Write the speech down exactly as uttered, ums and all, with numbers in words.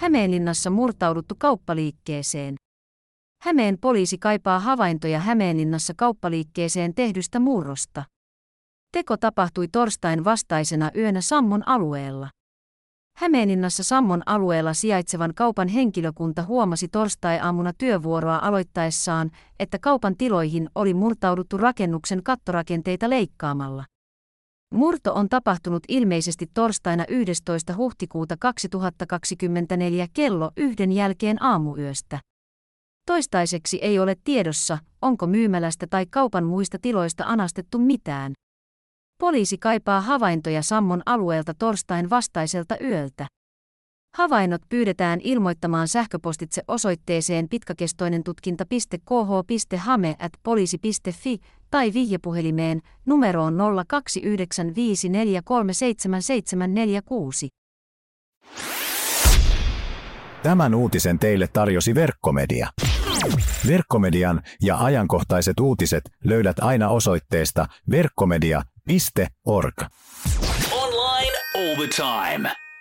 Hämeenlinnassa murtauduttu kauppaliikkeeseen. Hämeen poliisi kaipaa havaintoja Hämeenlinnassa kauppaliikkeeseen tehdystä murrosta. Teko tapahtui torstain vastaisena yönä Sammon alueella. Hämeenlinnassa Sammon alueella sijaitsevan kaupan henkilökunta huomasi torstai-aamuna työvuoroa aloittaessaan, että kaupan tiloihin oli murtauduttu rakennuksen kattorakenteita leikkaamalla. Murto on tapahtunut ilmeisesti torstaina yhdestoista huhtikuuta kaksituhattakaksikymmentäneljä kello yhden jälkeen aamuyöstä. Toistaiseksi ei ole tiedossa, onko myymälästä tai kaupan muista tiloista anastettu mitään. Poliisi kaipaa havaintoja Sammon alueelta torstain vastaiselta yöltä. Havainnot pyydetään ilmoittamaan sähköpostitse osoitteeseen pitkäkestoinen tutkinta piste k h piste hame ät poliisi piste fi tai vihjepuhelimeen numeroon nolla kaksi yhdeksän viisi neljä kolme seitsemän seitsemän neljä kuusi. Tämän uutisen teille tarjosi Verkkomedia. Verkkomedian ja ajankohtaiset uutiset löydät aina osoitteesta verkkomedia piste org. Online all the time.